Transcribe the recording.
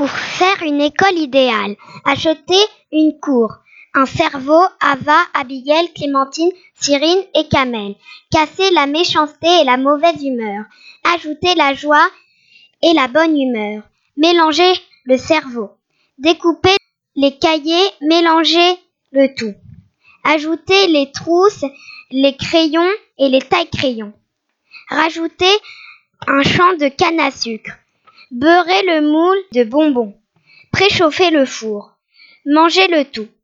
pour faire une école idéale. Acheter une cour, un cerveau, Ava, Abigail, Clémentine, Cyrine et Kamel. Casser la méchanceté et la mauvaise humeur. Ajouter la joie et la bonne humeur. Mélanger le cerveau. Découper les cahiers, mélanger le tout. Ajouter les trousses, les crayons et les tailles-crayons. Rajouter un champ de canne à sucre. Beurrer le moule de bonbons. Préchauffer le four. Manger le tout.